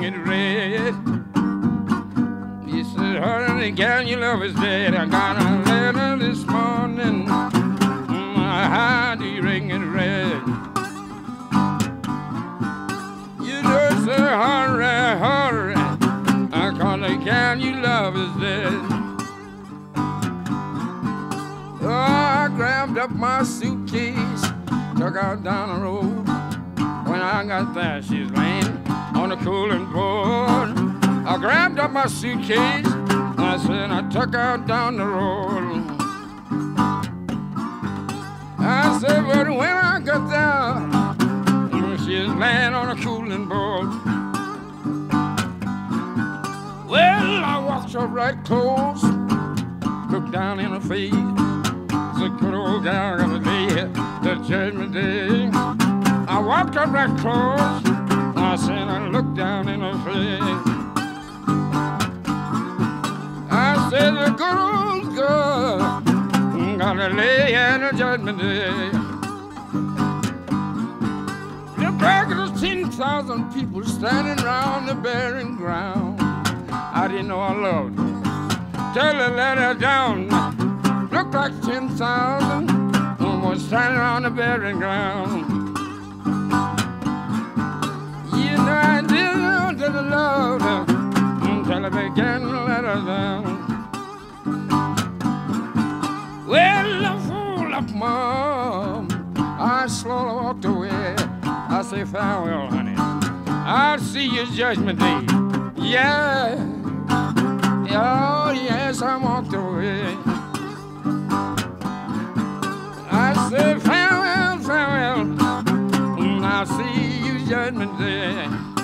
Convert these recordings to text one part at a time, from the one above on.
it red. He said, honey, gal, your love is dead. I got a letter this morning. How do you ring it red? You just say, hurry, hurry. I call the gal, your love is dead. Oh, I grabbed up my suitcase, took out down the road. When I got there, she's laying on the cooling board. I grabbed up my suitcase, I said, I took out down the road. I said, but when I got there, she's laying on a cooling board. Well, I walked up right close, looked down in her face. The good old gal gonna lay the judgment day. I walked up right close, I said, I looked down in her face. I said, the good old girl gonna lay in the judgment day. Look back at the 10,000 people standing around the barren ground. I didn't know I loved her till I let her down. Looked like 10,000 was standing around the barren ground. You know I didn't know that I loved her until I began to let her down. Well, I fooled up, Mom. I slowly walked away. I say, farewell, honey. I'll see you Judgment Day. Yeah. Oh, yes, I walked away. I said, farewell, farewell. I'll see you Judgment Day.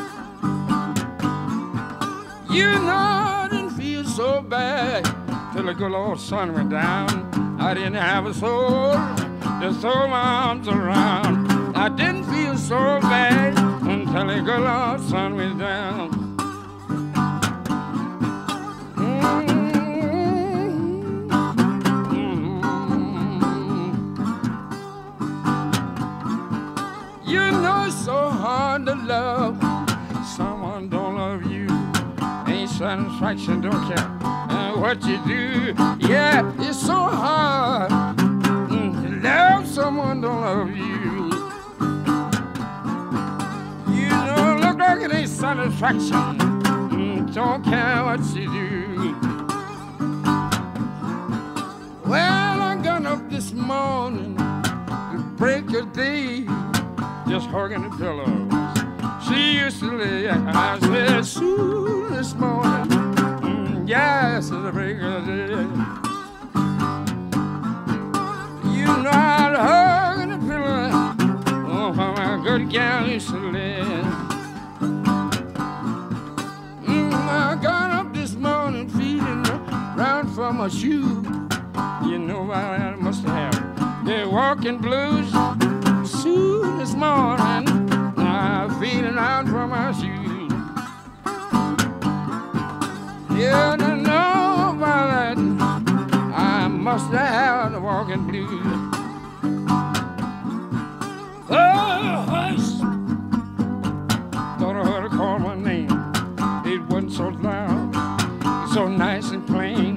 You know, I didn't feel so bad till the good old sun went down. I didn't have a soul to throw my arms around. I didn't feel so bad until the good old sun went down. You know it's so hard to love someone don't love you. Ain't satisfaction, don't care what you do. Yeah, it's so hard to love someone don't love you. You know, look like it ain't satisfaction, don't care what you do. Well, I got up this morning to break a day, just hugging the pillows she used to lay. I said, soon this morning, yes, it's a break of day. You know I'd hug the pillow, oh, how my good gal used to lay. I got up this morning feeling round for my shoe. You know I must have the walking blues. Soon this morning, I'm feeling out for my shoes. Yeah, I know about that. I must have the walking blues. Oh, hush. Thought I heard her call my name. It wasn't so loud, so nice and plain.